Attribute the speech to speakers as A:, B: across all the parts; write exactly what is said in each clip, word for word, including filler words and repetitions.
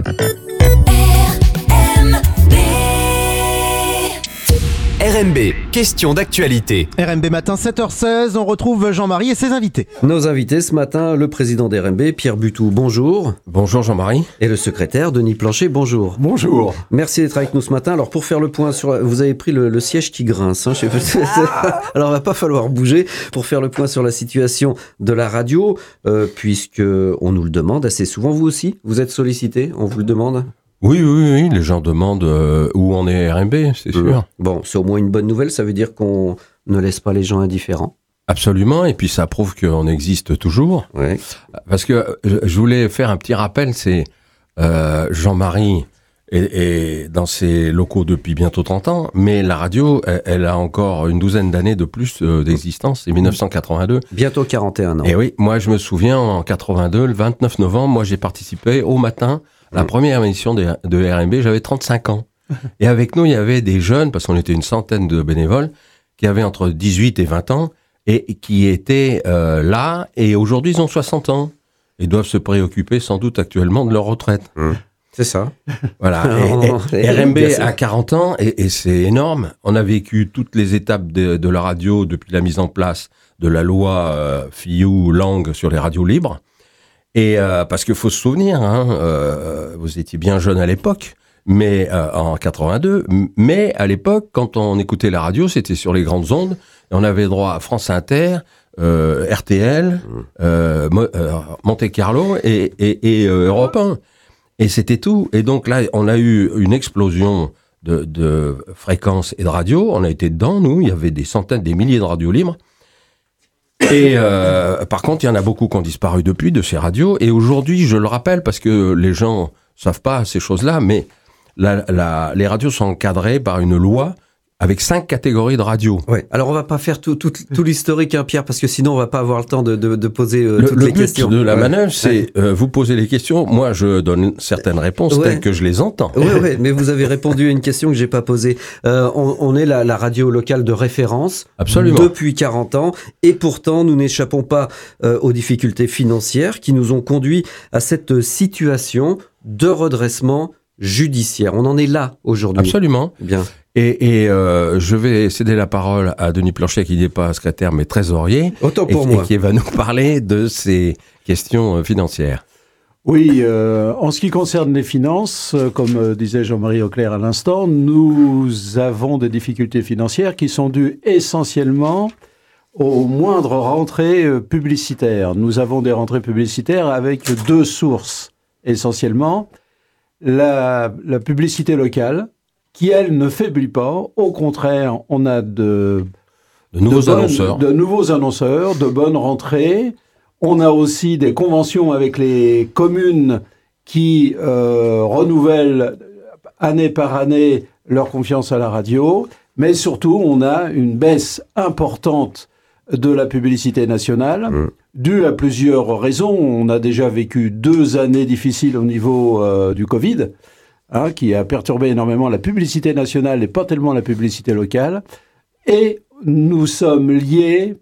A: R M B, question d'actualité.
B: R M B matin, sept heures seize, on retrouve Jean-Marie et ses invités.
C: Nos invités ce matin, le président d'R M B, Pierre Butou, bonjour.
D: Bonjour Jean-Marie.
C: Et le secrétaire, Denis Plancher, bonjour.
E: Bonjour.
C: Merci d'être avec nous ce matin. Alors pour faire le point sur... Vous avez pris le, le siège qui grince. Hein, je sais pas. Alors il va pas falloir bouger pour faire le point sur la situation de la radio, euh, puisque on nous le demande assez souvent. Vous aussi, vous êtes sollicité, on vous le demande ?
D: Oui, oui, oui, les gens demandent euh, où on est R M B, c'est sûr.
C: Mmh. Bon, c'est au moins une bonne nouvelle, ça veut dire qu'on ne laisse pas les gens indifférents.
D: Absolument, et puis ça prouve qu'on existe toujours.
C: Ouais.
D: Parce que je voulais faire un petit rappel, c'est euh, Jean-Marie est, est dans ses locaux depuis bientôt trente ans, mais la radio, elle, elle a encore une douzaine d'années de plus euh, d'existence, c'est dix-neuf cent quatre-vingt-deux.
C: Bientôt quarante et un ans.
D: Et oui, moi je me souviens, en quatre-vingt-deux, le vingt-neuf novembre, moi j'ai participé au matin la première émission de, de R M B, j'avais trente-cinq ans. Et avec nous, il y avait des jeunes, parce qu'on était une centaine de bénévoles, qui avaient entre dix-huit et vingt ans, et qui étaient euh, là, et aujourd'hui, ils ont soixante ans. Et doivent se préoccuper, sans doute, actuellement, de leur retraite.
C: Mmh. C'est ça.
D: Voilà. Et, et, et R M B a quarante ans, et, et c'est énorme. On a vécu toutes les étapes de, de la radio, depuis la mise en place de la loi euh, Fillou-Lang sur les radios libres. Et euh, parce qu'il faut se souvenir, hein, euh, vous étiez bien jeune à l'époque, mais euh, en quatre-vingt-deux. Mais à l'époque, quand on écoutait la radio, c'était sur les grandes ondes. Et on avait droit à France Inter, euh, R T L, euh, euh, Monte Carlo et, et, et euh, Europe un. Et c'était tout. Et donc là, on a eu une explosion de, de fréquences et de radios. On a été dedans, nous. Il y avait des centaines, des milliers de radios libres. Et euh, par contre, il y en a beaucoup qui ont disparu depuis de ces radios. Et aujourd'hui, je le rappelle parce que les gens savent pas ces choses-là, mais la, la, les radios sont encadrées par une loi avec cinq catégories de radios.
C: Ouais. Alors on va pas faire tout, tout, tout l'historique, hein, Pierre, parce que sinon on va pas avoir le temps de, de, de poser euh,
D: le,
C: toutes
D: le
C: les questions.
D: Le but de la
C: ouais.
D: manœuvre, c'est ouais. euh, vous poser les questions. Moi, je donne certaines réponses ouais. telles que je les entends.
C: Oui, ouais, mais vous avez répondu à une question que j'ai pas posée. Euh, on, on est la, la radio locale de référence.
D: Absolument.
C: Depuis quarante ans, et pourtant nous n'échappons pas euh, aux difficultés financières qui nous ont conduit à cette situation de redressement judiciaire. On en est là aujourd'hui.
D: Absolument.
C: Bien.
D: Et, et euh, je vais céder la parole à Denis Plancher, qui n'est pas secrétaire, mais trésorier.
C: Autant pour
D: et,
C: moi.
D: Et qui va nous parler de ces questions financières.
E: Oui, euh, en ce qui concerne les finances, euh, comme euh, disait Jean-Marie Auclair à l'instant, nous avons des difficultés financières qui sont dues essentiellement aux moindres rentrées euh, publicitaires. Nous avons des rentrées publicitaires avec deux sources, essentiellement. La, la publicité locale, qui, elle, ne faiblit pas. Au contraire, on a de,
D: de, nouveaux,
E: de, bonnes,
D: annonceurs.
E: de nouveaux annonceurs, de bonnes rentrées. On a aussi des conventions avec les communes qui euh, renouvellent année par année leur confiance à la radio. Mais surtout, on a une baisse importante de la publicité nationale, mmh. due à plusieurs raisons. On a déjà vécu deux années difficiles au niveau euh, du Covid, hein, qui a perturbé énormément la publicité nationale et pas tellement la publicité locale. Et nous sommes liés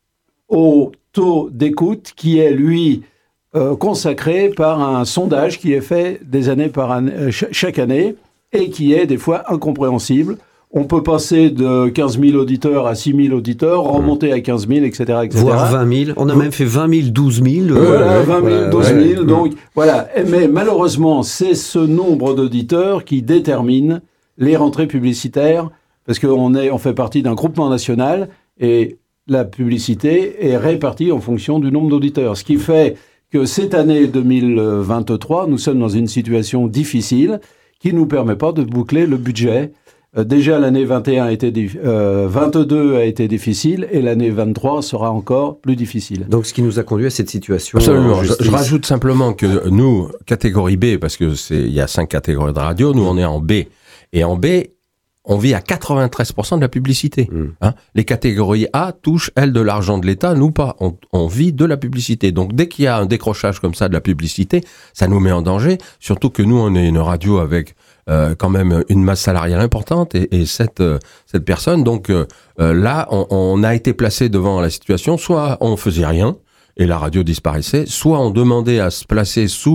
E: au taux d'écoute qui est, lui, euh, consacré par un sondage qui est fait des années par année, euh, ch- chaque année et qui est des fois incompréhensible. On peut passer de quinze mille auditeurs à six mille auditeurs, remonter à quinze mille, et cetera, et cetera.
C: Voire vingt mille. On a même fait vingt mille, douze mille.
E: Voilà, vingt mille, douze mille. Ouais. Donc, voilà. Mais malheureusement, c'est ce nombre d'auditeurs qui détermine les rentrées publicitaires, parce qu'on est, on fait partie d'un groupement national et la publicité est répartie en fonction du nombre d'auditeurs. Ce qui fait que cette année deux mille vingt-trois, nous sommes dans une situation difficile qui ne nous permet pas de boucler le budget. Euh, déjà, l'année vingt et un a été, euh, vingt-deux a été difficile et l'année vingt-trois sera encore plus difficile.
C: Donc, ce qui nous a conduit à cette situation.
D: Absolument. Je, je rajoute simplement que nous, catégorie B, parce que c'est, il y a cinq catégories de radio, nous on est en B. Et en B, on vit à quatre-vingt-treize pour cent de la publicité. Mmh. Hein, les catégories A touchent, elles, de l'argent de l'État, nous pas. On, on vit de la publicité. Donc, dès qu'il y a un décrochage comme ça de la publicité, ça nous met en danger. Surtout que nous, on est une radio avec euh, quand même une masse salariale importante et, et cette, euh, cette personne. Donc euh, là, on, on a été placé devant la situation. Soit on faisait rien et la radio disparaissait, soit on demandait à se placer sous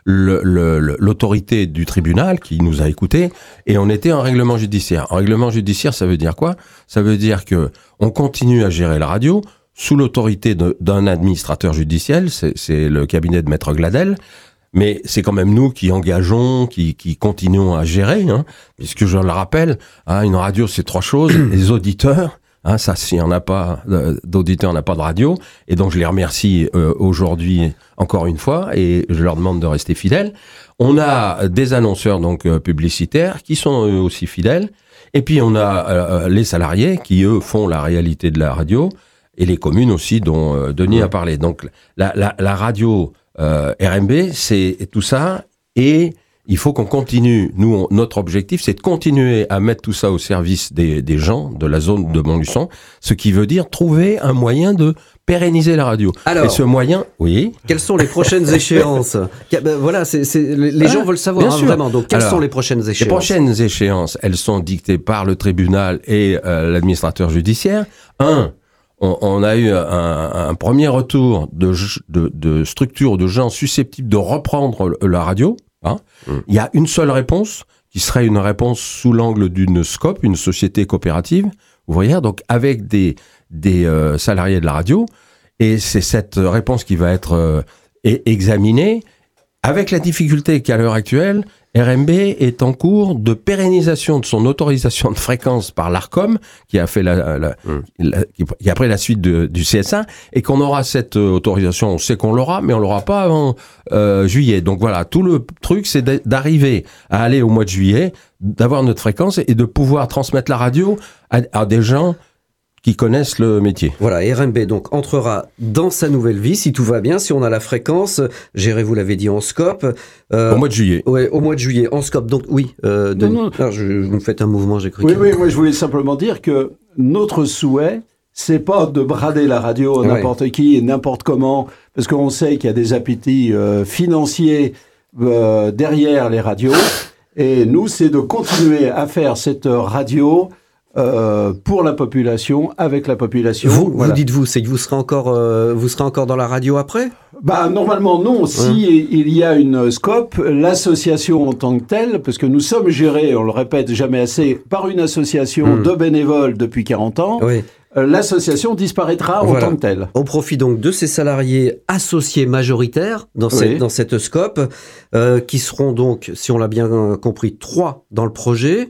D: le, le, le, l'autorité du tribunal qui nous a écoutés, et on était en règlement judiciaire. En règlement judiciaire, ça veut dire quoi? Ça veut dire que on continue à gérer la radio sous l'autorité de, d'un administrateur judiciaire, c'est, c'est le cabinet de Maître Gladel, mais c'est quand même nous qui engageons, qui, qui continuons à gérer, hein, puisque je le rappelle, hein, une radio c'est trois choses, les auditeurs, hein, ça s'il n'y en a pas d'auditeurs, on n'a pas de radio, et donc je les remercie euh, aujourd'hui encore une fois, et je leur demande de rester fidèles. On a des annonceurs donc euh, publicitaires qui sont eux aussi fidèles, et puis on a euh, les salariés qui eux font la réalité de la radio, et les communes aussi dont euh, Denis a parlé. Donc la, la, la radio Euh, R M B, c'est tout ça, et il faut qu'on continue. Nous, on, notre objectif, c'est de continuer à mettre tout ça au service des, des gens de la zone de Montluçon, ce qui veut dire trouver un moyen de pérenniser la radio.
C: Alors,
D: et ce moyen, oui.
C: Quelles sont les prochaines échéances? Ben voilà, c'est, c'est, les gens ah, veulent savoir hein, vraiment. Donc, quelles Alors, sont les prochaines échéances?
D: Les prochaines échéances, elles sont dictées par le tribunal et euh, l'administrateur judiciaire. Un. On, on a eu un, un premier retour de, de, de structures, de gens susceptibles de reprendre la radio. Hein. Mmh. Il y a une seule réponse, qui serait une réponse sous l'angle d'une SCOP, une société coopérative, vous voyez, donc avec des, des euh, salariés de la radio. Et c'est cette réponse qui va être euh, examinée, avec la difficulté qu'à l'heure actuelle, R M B est en cours de pérennisation de son autorisation de fréquence par l'ARCOM, qui a fait la, la, mmh. la qui a pris la suite de, du C S A, et qu'on aura cette autorisation, on sait qu'on l'aura, mais on l'aura pas avant euh, juillet. Donc voilà, tout le truc, c'est d'arriver à aller au mois de juillet, d'avoir notre fréquence et de pouvoir transmettre la radio à, à des gens qui connaissent le métier.
C: Voilà, R M B donc entrera dans sa nouvelle vie, si tout va bien, si on a la fréquence, gérée, vous l'avez dit, en scope.
D: Euh, au mois de juillet.
C: Ouais, au mois de juillet, en scope. Donc oui, euh, Denis. Non, non. Alors, je, vous me faites un mouvement, j'ai cru.
E: Oui, que... oui, moi je voulais simplement dire que notre souhait, c'est pas de brader la radio à n'importe ouais. qui et n'importe comment, parce qu'on sait qu'il y a des appétits euh, financiers euh, derrière les radios, et nous, c'est de continuer à faire cette radio Euh, pour la population, avec la population.
C: Vous,
E: voilà.
C: vous dites-vous, c'est que vous serez encore, euh, vous serez encore dans la radio après?
E: Bah normalement non. Si hein. il y a une SCOP, l'association en tant que telle, parce que nous sommes gérés, on le répète jamais assez, par une association mmh. de bénévoles depuis quarante ans. Oui. Euh, l'association disparaîtra voilà. en tant que telle.
C: Au profit donc de ces salariés associés majoritaires dans, oui. cette, dans cette SCOP, euh, qui seront donc, si on l'a bien compris, trois dans le projet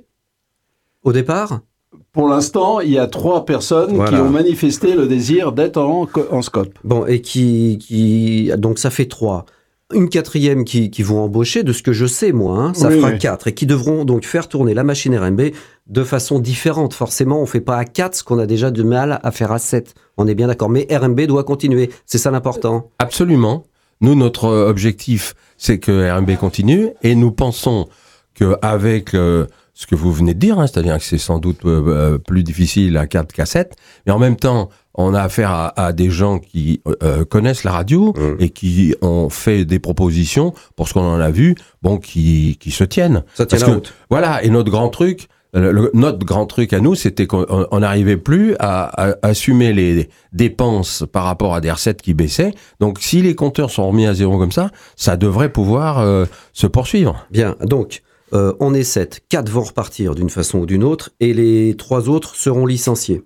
C: au départ.
E: Pour l'instant, il y a trois personnes voilà. qui ont manifesté le désir d'être en, en SCOP.
C: Bon, et qui, qui, donc ça fait trois. Une quatrième qui, qui vont embaucher, de ce que je sais, moi, hein, ça oui, fera oui. quatre, et qui devront donc faire tourner la machine R M B de façon différente. Forcément, on ne fait pas à quatre ce qu'on a déjà du mal à faire à sept. On est bien d'accord. Mais R M B doit continuer. C'est ça l'important.
D: Absolument. Nous, notre objectif, c'est que R M B continue, et nous pensons qu'avec euh, ce que vous venez de dire, hein, c'est-à-dire que c'est sans doute euh, plus difficile à quatre qu'à sept, mais en même temps, on a affaire à, à des gens qui euh, connaissent la radio mmh. et qui ont fait des propositions, pour ce qu'on en a vu, bon, qui, qui se tiennent.
C: Ça tient la route.
D: Voilà, et notre grand truc, le, le, notre grand truc à nous, c'était qu'on n'arrivait plus à, à assumer les dépenses par rapport à des recettes qui baissaient. Donc, si les compteurs sont remis à zéro comme ça, ça devrait pouvoir euh, se poursuivre.
C: Bien, donc... Euh, on est sept, quatre vont repartir d'une façon ou d'une autre, et les trois autres seront licenciés.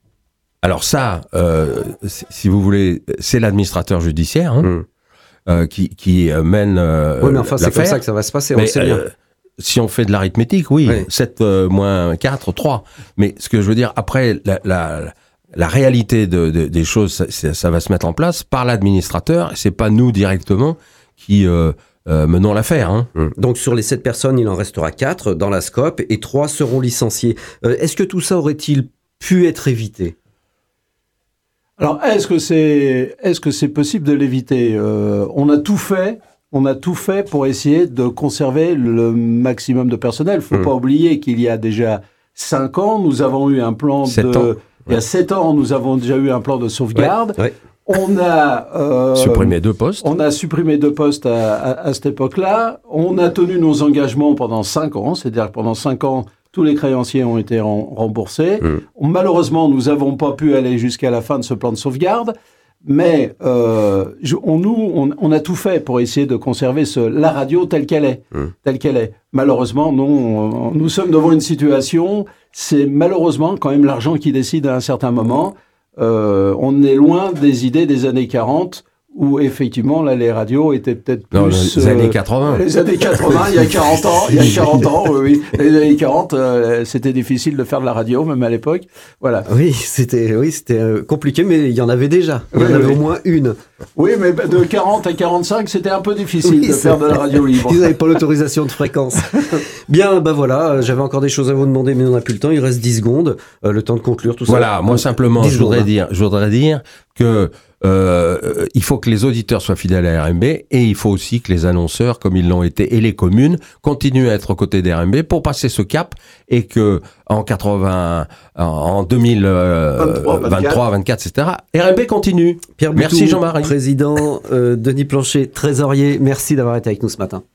D: Alors ça, euh, si vous voulez, c'est l'administrateur judiciaire hein, mmh. euh, qui, qui mène euh,
C: oui, mais enfin, c'est comme ça que ça va se passer, mais, on sait bien. Euh,
D: si on fait de l'arithmétique, oui, oui. sept euh, moins quatre, trois. Mais ce que je veux dire, après, la, la, la réalité de, de, des choses, ça, ça va se mettre en place par l'administrateur, c'est pas nous directement qui... Euh, Euh, menons l'affaire. Hein.
C: Donc sur les sept personnes, il en restera quatre dans la SCOP et trois seront licenciés. Euh, est-ce que tout ça aurait-il pu être évité ?
E: Alors est-ce que c'est est-ce que c'est possible de l'éviter ? euh, On a tout fait. On a tout fait pour essayer de conserver le maximum de personnel. Il ne faut mmh. pas oublier qu'il y a déjà cinq ans, nous avons eu un plan de... Ans. Il y a sept ans, nous avons déjà eu un plan de sauvegarde. Ouais, ouais. On a
D: euh, supprimé deux postes.
E: On a supprimé deux postes à, à, à cette époque-là. On a tenu nos engagements pendant cinq ans, c'est-à-dire que pendant cinq ans, tous les créanciers ont été remboursés. Mmh. Malheureusement, nous n'avons pas pu aller jusqu'à la fin de ce plan de sauvegarde, Mais euh, je, on, nous, on, on a tout fait pour essayer de conserver ce, la radio telle qu'elle est, mmh. telle qu'elle est. Malheureusement, nous, on, nous sommes devant une situation, c'est malheureusement quand même l'argent qui décide à un certain moment. Euh, on est loin des idées des années quarante, où effectivement, là, les radios étaient peut-être plus...
D: Non, les
E: euh,
D: années quatre-vingts.
E: Les années quatre-vingts, il y a quarante ans, il y a quarante ans, oui, oui. Les années quarante, euh, c'était difficile de faire de la radio, même à l'époque. Voilà.
C: Oui, c'était, oui, c'était euh, compliqué, mais il y en avait déjà. Il y
E: oui,
C: en avait
E: oui.
C: au moins une.
E: Oui, mais de quarante à quarante-cinq, c'était un peu difficile
C: oui,
E: de faire de la radio libre.
C: Ils n'avaient pas l'autorisation de fréquence. Bien, ben voilà, j'avais encore des choses à vous demander, mais on n'a plus le temps. Il reste dix secondes, euh, le temps de conclure tout ça.
D: Voilà, moi simplement, je voudrais, dire, je voudrais dire que euh, il faut que les auditeurs soient fidèles à R M B et il faut aussi que les annonceurs, comme ils l'ont été, et les communes, continuent à être aux côtés d'R M B pour passer ce cap et que en quatre-vingts, en deux mille vingt-trois, vingt-quatre, et cetera, R M B continue.
C: Pierre
D: Merci
C: Boutou,
D: Jean-Marie.
C: Président, euh, Denis Plancher, trésorier, merci d'avoir été avec nous ce matin.